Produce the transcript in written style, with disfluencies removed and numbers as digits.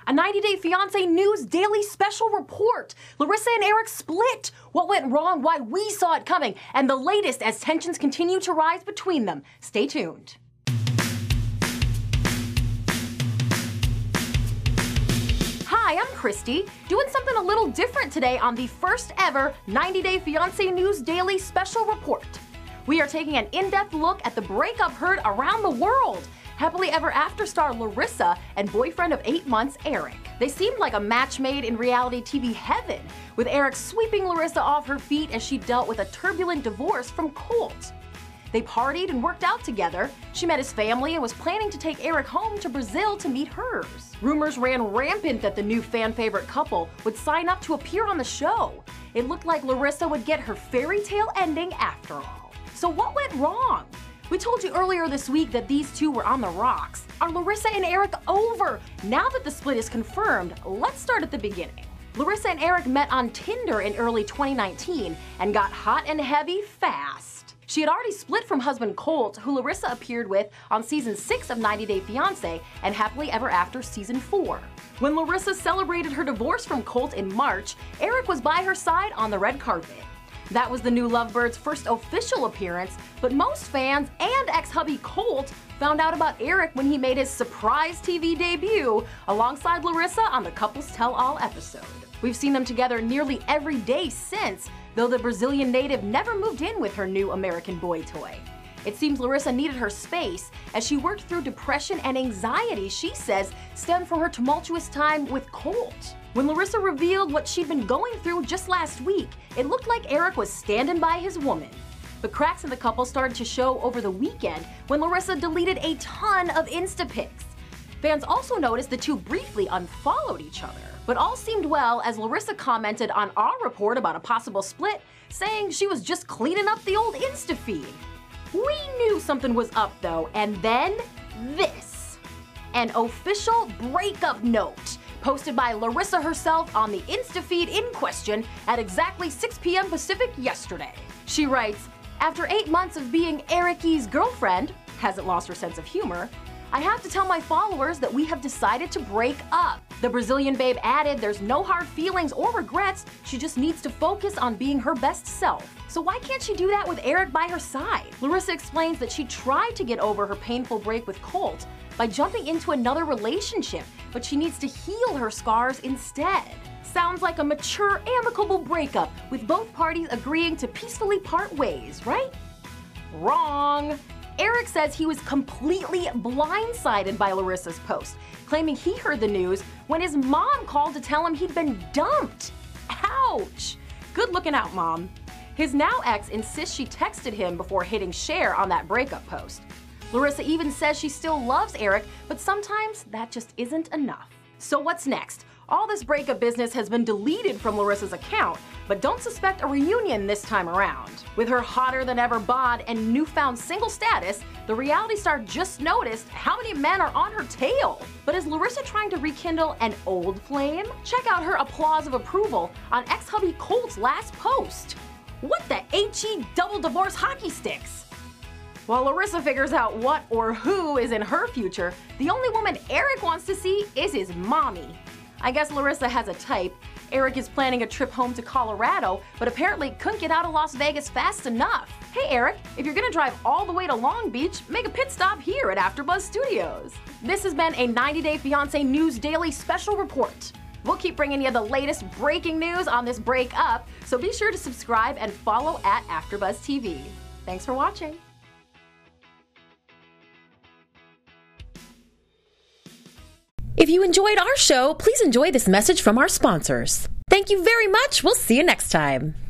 A 90 Day Fiancé News Daily Special Report. Larissa and Eric split. What went wrong, why we saw it coming, and the latest as tensions continue to rise between them. Stay tuned. Hi, I'm Christy, doing something a little different today on the first ever 90 Day Fiancé News Daily Special Report. We are taking an in-depth look at the breakup heard around the world. Happily Ever After star Larissa and boyfriend of 8 months, Eric. They seemed like a match made in reality TV heaven, with Eric sweeping Larissa off her feet as she dealt with a turbulent divorce from Colt. They partied and worked out together. She met his family and was planning to take Eric home to Brazil to meet hers. Rumors ran rampant that the new fan favorite couple would sign up to appear on the show. It looked like Larissa would get her fairy tale ending after all. So what went wrong? We told you earlier this week that these two were on the rocks. Are Larissa and Eric over? Now that the split is confirmed, let's start at the beginning. Larissa and Eric met on Tinder in early 2019 and got hot and heavy fast. She had already split from husband Colt, who Larissa appeared with on season 6 of 90 Day Fiancé and Happily Ever After season 4. When Larissa celebrated her divorce from Colt in March, Eric was by her side on the red carpet. That was the new lovebirds' first official appearance, but most fans and ex-hubby Colt found out about Eric when he made his surprise TV debut alongside Larissa on the Couples Tell All episode. We've seen them together nearly every day since, though the Brazilian native never moved in with her new American boy toy. It seems Larissa needed her space as she worked through depression and anxiety she says stemmed from her tumultuous time with Colt. When Larissa revealed what she'd been going through just last week, it looked like Eric was standing by his woman. The cracks in the couple started to show over the weekend when Larissa deleted a ton of Insta pics. Fans also noticed the two briefly unfollowed each other. But all seemed well as Larissa commented on our report about a possible split, saying she was just cleaning up the old Insta feed. We knew something was up though, and then this. An official breakup note posted by Larissa herself on the Insta feed in question at exactly 6 p.m. Pacific yesterday. She writes, "After 8 months of being Eric's girlfriend," hasn't lost her sense of humor, "I have to tell my followers that we have decided to break up." The Brazilian babe added there's no hard feelings or regrets, she just needs to focus on being her best self. So why can't she do that with Eric by her side? Larissa explains that she tried to get over her painful break with Colt by jumping into another relationship, but she needs to heal her scars instead. Sounds like a mature, amicable breakup, with both parties agreeing to peacefully part ways, right? Wrong. Eric says he was completely blindsided by Larissa's post, claiming he heard the news when his mom called to tell him he'd been dumped. Ouch! Good looking out, Mom. His now ex insists she texted him before hitting share on that breakup post. Larissa even says she still loves Eric, but sometimes that just isn't enough. So what's next? All this breakup business has been deleted from Larissa's account, but don't suspect a reunion this time around. With her hotter than ever bod and newfound single status, the reality star just noticed how many men are on her tail. But is Larissa trying to rekindle an old flame? Check out her applause of approval on ex-hubby Colt's last post. What the HE double divorce hockey sticks? While Larissa figures out what or who is in her future, the only woman Eric wants to see is his mommy. I guess Larissa has a type. Eric is planning a trip home to Colorado, but apparently couldn't get out of Las Vegas fast enough. Hey Eric, if you're gonna drive all the way to Long Beach, make a pit stop here at AfterBuzz Studios. This has been a 90 Day Fiancé News Daily Special Report. We'll keep bringing you the latest breaking news on this breakup, so be sure to subscribe and follow at AfterBuzz TV. Thanks for watching. If you enjoyed our show, please enjoy this message from our sponsors. Thank you very much. We'll see you next time.